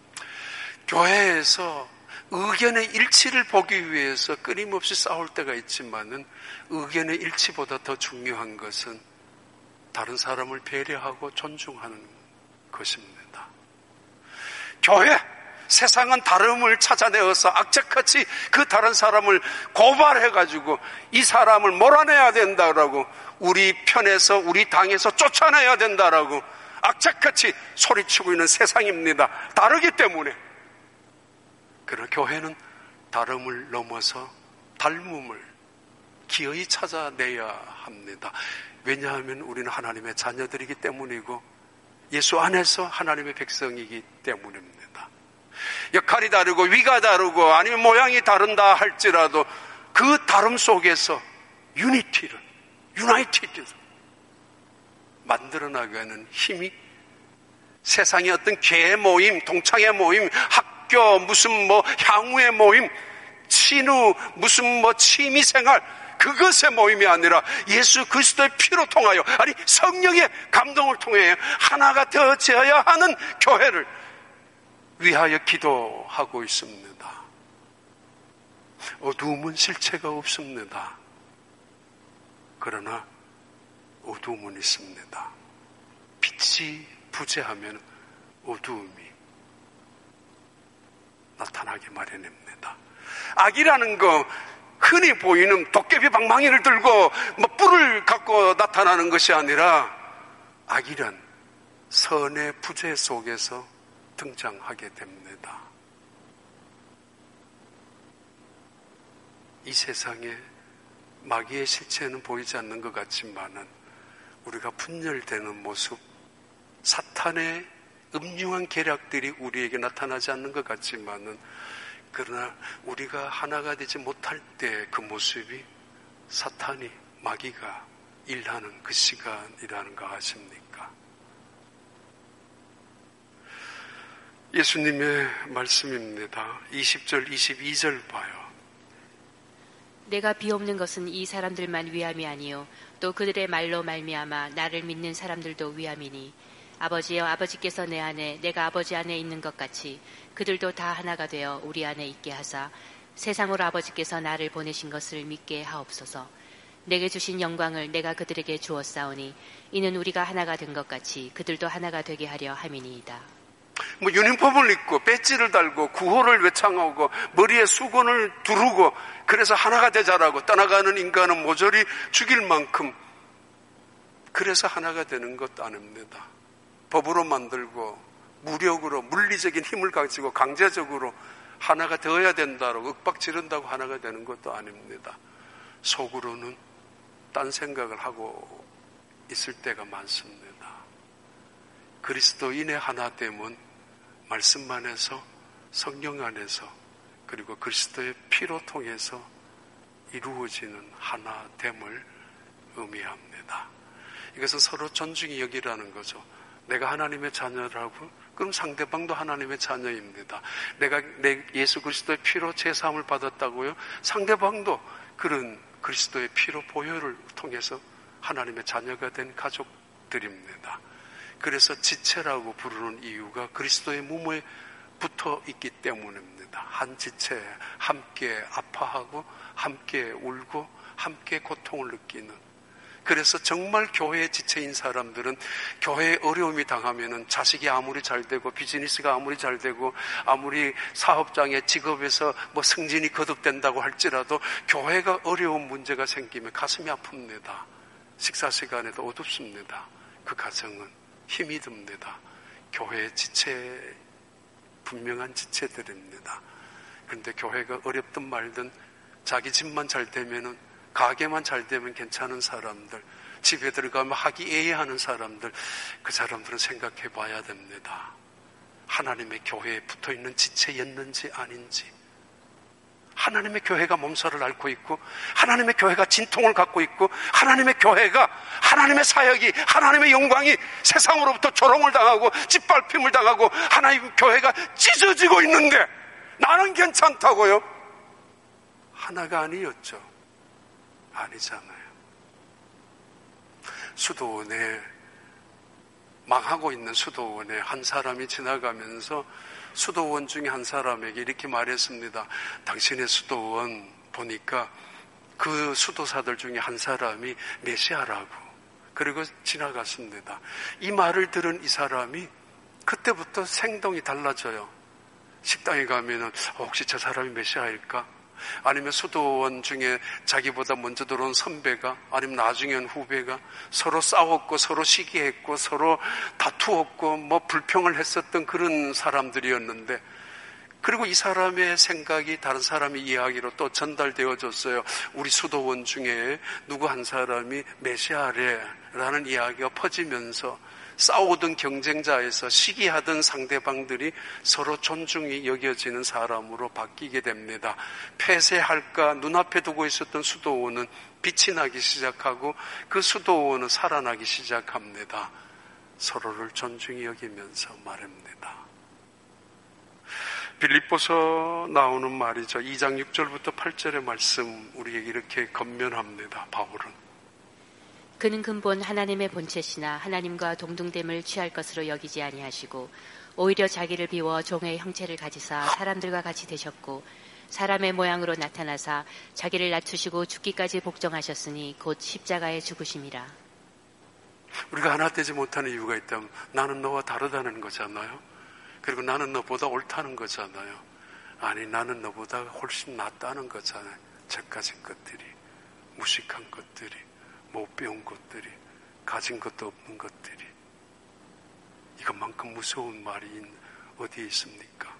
교회에서 의견의 일치를 보기 위해서 끊임없이 싸울 때가 있지만은 의견의 일치보다 더 중요한 것은 다른 사람을 배려하고 존중하는 것입니다. 교회, 세상은 다름을 찾아내어서 악착같이 그 다른 사람을 고발해가지고 이 사람을 몰아내야 된다라고, 우리 편에서 우리 당에서 쫓아내야 된다라고 악착같이 소리치고 있는 세상입니다. 다르기 때문에. 그러나 교회는 다름을 넘어서 닮음을 기어이 찾아내야 합니다. 왜냐하면 우리는 하나님의 자녀들이기 때문이고 예수 안에서 하나님의 백성이기 때문입니다. 역할이 다르고 위가 다르고 아니면 모양이 다른다 할지라도 그 다름 속에서 유니티를, 유나이티드를 만들어 나가는 힘이, 세상의 어떤 개 모임, 동창회 모임, 학교 무슨 뭐 향후의 모임, 친후 무슨 뭐 취미생활, 그것의 모임이 아니라 예수 그리스도의 피로 통하여, 아니 성령의 감동을 통해 하나가 되어져야 하는 교회를 위하여 기도하고 있습니다. 어두움은 실체가 없습니다. 그러나 어두움은 있습니다. 빛이 부재하면 어두움이 나타나게 마련입니다. 악이라는 거, 흔히 보이는 도깨비 방망이를 들고 뭐 뿔을 갖고 나타나는 것이 아니라, 악이란 선의 부재 속에서 등장하게 됩니다. 이 세상에 마귀의 실체는 보이지 않는 것 같지만은 우리가 분열되는 모습, 사탄의 음흉한 계략들이 우리에게 나타나지 않는 것 같지만은, 그러나 우리가 하나가 되지 못할 때 그 모습이 사탄이, 마귀가 일하는 그 시간이라는 거 아십니까? 예수님의 말씀입니다. 이십 절, 이십이 절 봐요. 내가 비옵는 것은 이 사람들만 위함이 아니요 또 그들의 말로 말미암아 나를 믿는 사람들도 위함이니, 아버지여, 아버지께서 내 안에 내가 아버지 안에 있는 것 같이 그들도 다 하나가 되어 우리 안에 있게 하사 세상으로 아버지께서 나를 보내신 것을 믿게 하옵소서. 내게 주신 영광을 내가 그들에게 주었사오니 이는 우리가 하나가 된 것 같이 그들도 하나가 되게 하려 함이니이다. 뭐 유니폼을 입고 배지를 달고 구호를 외창하고 머리에 수건을 두르고 그래서 하나가 되자라고 떠나가는 인간은 모조리 죽일 만큼 그래서 하나가 되는 것도 아닙니다. 법으로 만들고 무력으로 물리적인 힘을 가지고 강제적으로 하나가 되어야 된다고 윽박 지른다고 하나가 되는 것도 아닙니다. 속으로는 딴 생각을 하고 있을 때가 많습니다. 그리스도인의 하나됨은 말씀 안에서, 성령 안에서, 그리고 그리스도의 피로 통해서 이루어지는 하나됨을 의미합니다. 이것은 서로 존중히 여기라는 거죠. 내가 하나님의 자녀라고? 그럼 상대방도 하나님의 자녀입니다. 내가 내 예수 그리스도의 피로 제사함을 받았다고요? 상대방도 그런 그리스도의 피로 보혈을 통해서 하나님의 자녀가 된 가족들입니다. 그래서 지체라고 부르는 이유가 그리스도의 몸에 붙어 있기 때문입니다. 한 지체에 함께 아파하고 함께 울고 함께 고통을 느끼는. 그래서 정말 교회의 지체인 사람들은 교회에 어려움이 당하면은 자식이 아무리 잘 되고 비즈니스가 아무리 잘 되고 아무리 사업장의 직업에서 뭐 승진이 거듭된다고 할지라도 교회가 어려운 문제가 생기면 가슴이 아픕니다. 식사 시간에도 어둡습니다. 그 가정은 힘이 듭니다. 교회의 지체, 분명한 지체들입니다. 그런데 교회가 어렵든 말든 자기 집만 잘 되면은, 가게만 잘 되면 괜찮은 사람들, 집에 들어가면 화기애애하는 사람들, 그 사람들은 생각해 봐야 됩니다. 하나님의 교회에 붙어 있는 지체였는지 아닌지. 하나님의 교회가 몸살을 앓고 있고, 하나님의 교회가 진통을 갖고 있고, 하나님의 교회가, 하나님의 사역이, 하나님의 영광이 세상으로부터 조롱을 당하고 짓밟힘을 당하고 하나님의 교회가 찢어지고 있는데 나는 괜찮다고요? 하나가 아니었죠. 아니잖아요. 수도원에, 망하고 있는 수도원에 한 사람이 지나가면서 수도원 중에 한 사람에게 이렇게 말했습니다. 당신의 수도원 보니까 그 수도사들 중에 한 사람이 메시아라고. 그리고 지나갔습니다. 이 말을 들은 이 사람이 그때부터 행동이 달라져요. 식당에 가면은 혹시 저 사람이 메시아일까? 아니면 수도원 중에 자기보다 먼저 들어온 선배가, 아니면 나중엔 후배가 서로 싸웠고 서로 시기했고 서로 다투었고 뭐 불평을 했었던 그런 사람들이었는데, 그리고 이 사람의 생각이 다른 사람의 이야기로 또 전달되어졌어요. 우리 수도원 중에 누구 한 사람이 메시아래라는 이야기가 퍼지면서 싸우던 경쟁자에서 시기하던 상대방들이 서로 존중이 여겨지는 사람으로 바뀌게 됩니다. 폐쇄할까 눈앞에 두고 있었던 수도원은 빛이 나기 시작하고 그 수도원은 살아나기 시작합니다. 서로를 존중히 여기면서 말합니다. 빌립보서 나오는 말이죠. 이 장 육 절부터 팔 절의 말씀 우리에게 이렇게 건면합니다. 바울은 그는 근본 하나님의 본체시나 하나님과 동등됨을 취할 것으로 여기지 아니하시고 오히려 자기를 비워 종의 형체를 가지사 사람들과 같이 되셨고 사람의 모양으로 나타나사 자기를 낮추시고 죽기까지 복종하셨으니 곧 십자가에 죽으심이라. 우리가 하나 되지 못하는 이유가 있다면 나는 너와 다르다는 거잖아요. 그리고 나는 너보다 옳다는 거잖아요. 아니, 나는 너보다 훨씬 낫다는 거잖아요. 저가진 것들이, 무식한 것들이, 못 배운 것들이, 가진 것도 없는 것들이. 이것만큼 무서운 말이 어디에 있습니까?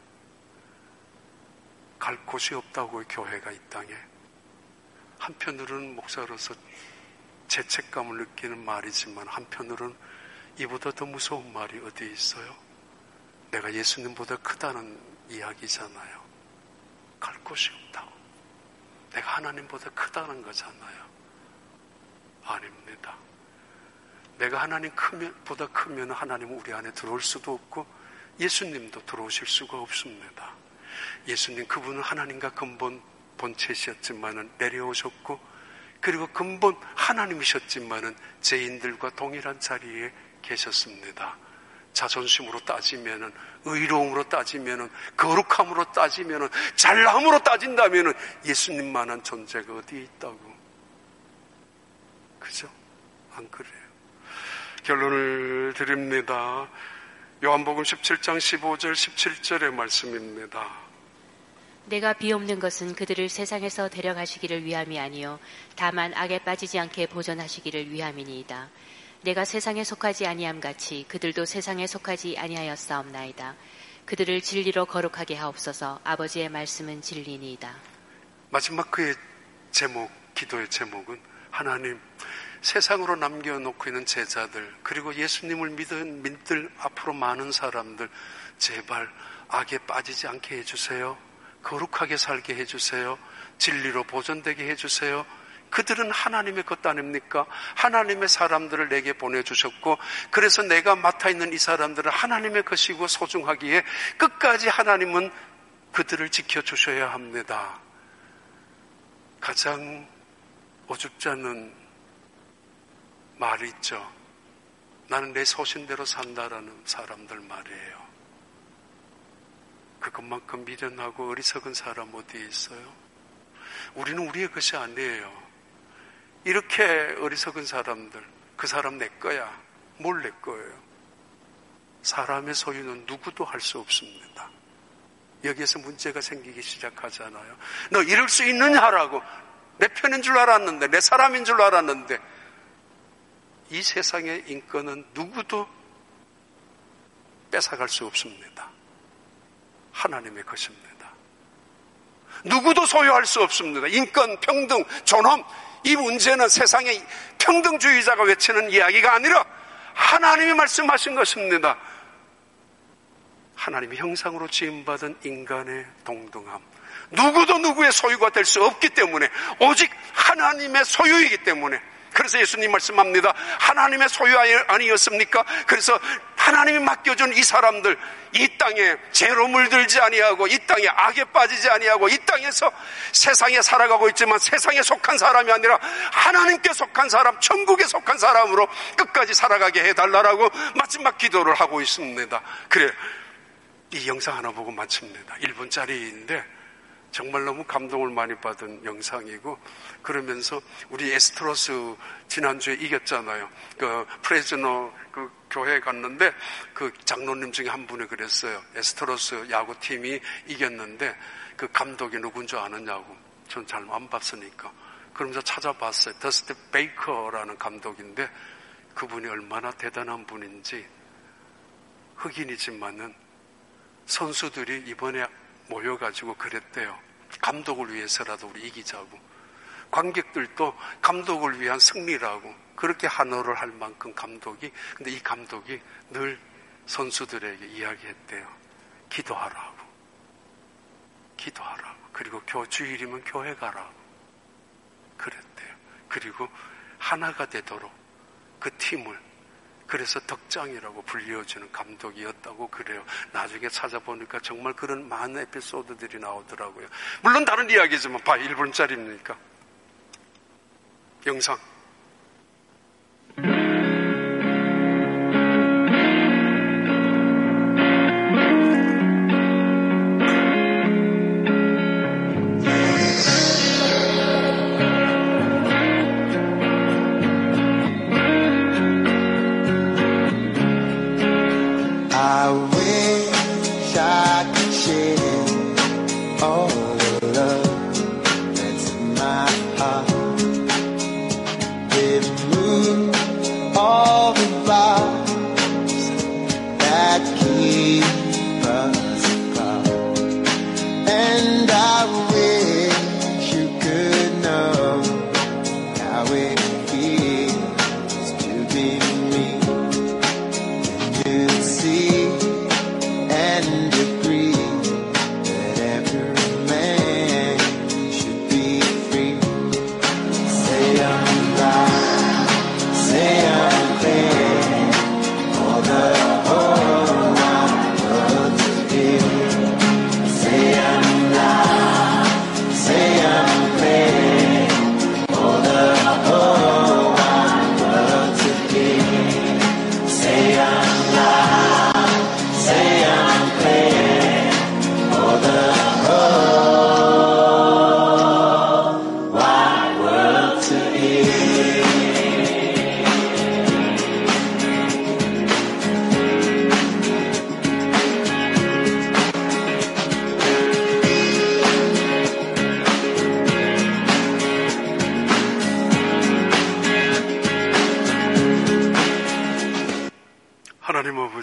갈 곳이 없다고요, 교회가 이 땅에. 한편으로는 목사로서 죄책감을 느끼는 말이지만 한편으로는 이보다 더 무서운 말이 어디에 있어요? 내가 예수님보다 크다는 이야기잖아요. 갈 곳이 없다고. 내가 하나님보다 크다는 거잖아요. 아닙니다. 내가 하나님 크면, 보다 크면 하나님은 우리 안에 들어올 수도 없고 예수님도 들어오실 수가 없습니다. 예수님, 그분은 하나님과 근본 본체이셨지만은 내려오셨고, 그리고 근본 하나님이셨지만은 죄인들과 동일한 자리에 계셨습니다. 자존심으로 따지면은, 의로움으로 따지면은, 거룩함으로 따지면은, 잘남으로 따진다면은 예수님만한 존재가 어디에 있다고? 그죠? 안 그래요? 결론을 드립니다. 요한복음 십칠 장 십오 절 십칠 절의 말씀입니다. 내가 비옵는 것은 그들을 세상에서 데려가시기를 위함이 아니요 다만 악에 빠지지 않게 보존하시기를 위함이니이다. 내가 세상에 속하지 아니함 같이 그들도 세상에 속하지 아니하였사옵나이다. 그들을 진리로 거룩하게 하옵소서. 아버지의 말씀은 진리니이다. 마지막 그의 제목, 기도의 제목은 하나님, 세상으로 남겨놓고 있는 제자들, 그리고 예수님을 믿은 믿을 앞으로 많은 사람들, 제발 악에 빠지지 않게 해주세요. 거룩하게 살게 해주세요. 진리로 보존되게 해주세요. 그들은 하나님의 것 아닙니까? 하나님의 사람들을 내게 보내주셨고, 그래서 내가 맡아있는 이 사람들은 하나님의 것이고 소중하기에 끝까지 하나님은 그들을 지켜주셔야 합니다. 가장 어줍지 않은 말이 있죠. 나는 내 소신대로 산다라는 사람들 말이에요. 그것만큼 미련하고 어리석은 사람 어디에 있어요? 우리는 우리의 것이 아니에요. 이렇게 어리석은 사람들, 그 사람 내 거야. 뭘 내 거예요? 사람의 소유는 누구도 할 수 없습니다. 여기에서 문제가 생기기 시작하잖아요. 너 이럴 수 있느냐라고. 내 편인 줄 알았는데, 내 사람인 줄 알았는데, 이 세상의 인권은 누구도 뺏어갈 수 없습니다. 하나님의 것입니다. 누구도 소유할 수 없습니다. 인권, 평등, 존엄, 이 문제는 세상의 평등주의자가 외치는 이야기가 아니라 하나님이 말씀하신 것입니다. 하나님의 형상으로 지음받은 인간의 동등함. 누구도 누구의 소유가 될 수 없기 때문에, 오직 하나님의 소유이기 때문에, 그래서 예수님 말씀합니다. 하나님의 소유 아니었습니까? 그래서 하나님이 맡겨준 이 사람들, 이 땅에 죄로 물들지 아니하고, 이 땅에 악에 빠지지 아니하고, 이 땅에서 세상에 살아가고 있지만 세상에 속한 사람이 아니라 하나님께 속한 사람, 천국에 속한 사람으로 끝까지 살아가게 해달라고 마지막 기도를 하고 있습니다. 그래, 이 영상 하나 보고 마칩니다. 일 분짜리인데 정말 너무 감동을 많이 받은 영상이고, 그러면서 우리 에스트로스 지난주에 이겼잖아요. 그 프레즈너 그 교회에 갔는데 그 장로님 중에 한 분이 그랬어요. 에스트로스 야구팀이 이겼는데 그 감독이 누군 줄 아느냐고. 전 잘 안 봤으니까. 그러면서 찾아봤어요. 더스티 베이커라는 감독인데 그분이 얼마나 대단한 분인지. 흑인이지만은 선수들이 이번에 모여가지고 그랬대요. 감독을 위해서라도 우리 이기자고. 관객들도 감독을 위한 승리라고 그렇게 환호를 할 만큼 감독이, 근데 이 감독이 늘 선수들에게 이야기했대요. 기도하라고. 기도하라고. 그리고 교, 주일이면 교회 가라고. 그랬대요. 그리고 하나가 되도록 그 팀을, 그래서 덕장이라고 불리워주는 감독이었다고 그래요. 나중에 찾아보니까 정말 그런 많은 에피소드들이 나오더라고요. 물론 다른 이야기지만 봐, 일 분짜리입니까? 영상. And agree that every man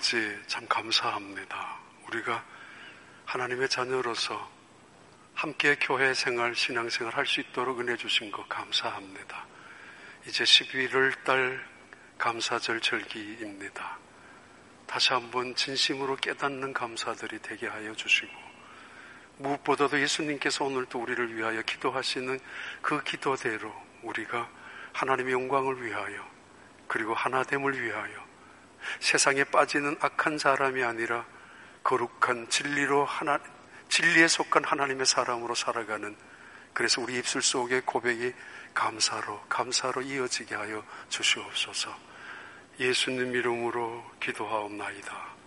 아버지, 참 감사합니다. 우리가 하나님의 자녀로서 함께 교회 생활, 신앙생활 할 수 있도록 은혜 주신 것 감사합니다. 이제 십일월 달 감사절 절기입니다. 다시 한번 진심으로 깨닫는 감사들이 되게 하여 주시고, 무엇보다도 예수님께서 오늘도 우리를 위하여 기도하시는 그 기도대로 우리가 하나님의 영광을 위하여, 그리고 하나됨을 위하여 세상에 빠지는 악한 사람이 아니라 거룩한 진리로 하나, 진리에 속한 하나님의 사람으로 살아가는, 그래서 우리 입술 속의 고백이 감사로 감사로 이어지게 하여 주시옵소서. 예수님 이름으로 기도하옵나이다.